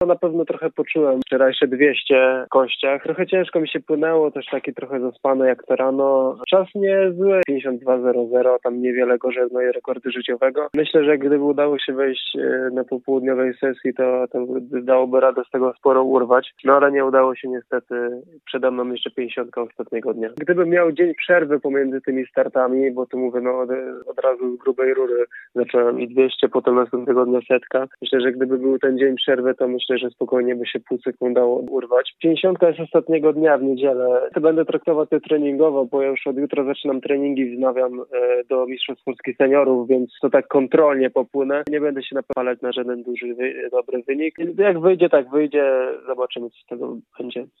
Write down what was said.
To na pewno trochę poczułem wczorajsze 200 w kościach. Trochę ciężko mi się płynęło, też taki trochę zaspany jak to rano. Czas niezły, 52:00, tam niewiele gorzej od mojego rekordu życiowego. Myślę, że gdyby udało się wejść na popołudniowej sesji, to dałoby radę z tego sporo urwać. No ale nie udało się niestety. Przede mną jeszcze 50 ostatniego dnia. Gdybym miał dzień przerwy pomiędzy tymi startami, bo tu mówię, od razu z grubej rury zacząłem i 200, potem następnego dnia 100. Myślę, że gdyby był ten dzień przerwy, to myślę, że spokojnie by się pół sekund dało urwać. 50 jest ostatniego dnia w niedzielę. To będę traktował to treningowo, bo ja już od jutra zaczynam treningi, wznawiam do Mistrzostw Polski Seniorów, więc to tak kontrolnie popłynę. Nie będę się napalać na żaden dobry wynik. Jak wyjdzie, tak wyjdzie. Zobaczymy, co z tego będzie.